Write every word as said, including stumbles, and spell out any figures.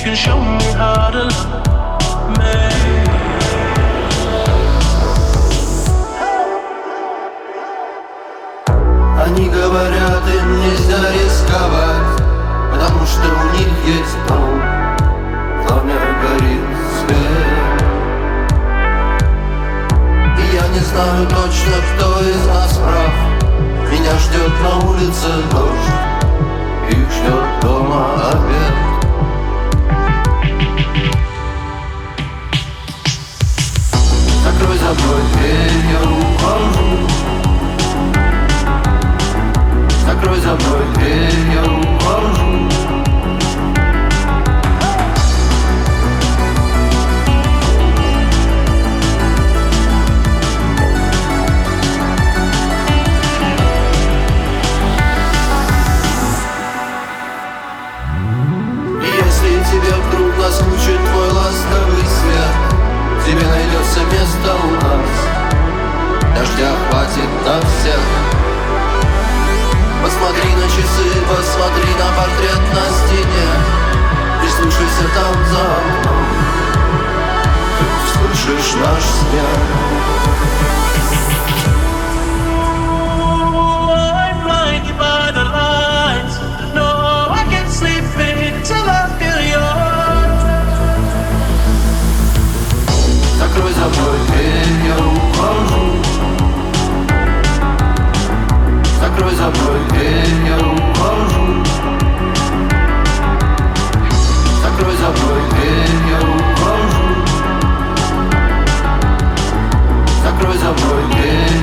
can show me how to love me. Они говорят, им нельзя рисковать, потому что у них есть дом, в доме горит свет. И я не знаю точно, кто из нас прав. Меня ждет на улице дождь, их ждет дома обед. Закрой за мной дверь, я ухожу. Закрой за мной дверь, я ухожу. Если тебе вдруг наскучит твой ласковый свет, тебе найдется место у нас, дождя хватит на всех. Посмотри на часы, посмотри на портрет на стене, прислушайся там за окном, ты слышишь наш смех. Закрой за мной дверь, я ухожу. Закрой за мной дверь, я ухожу. Закрой за мной дверь, я ухожу. Закрой за мной дверь.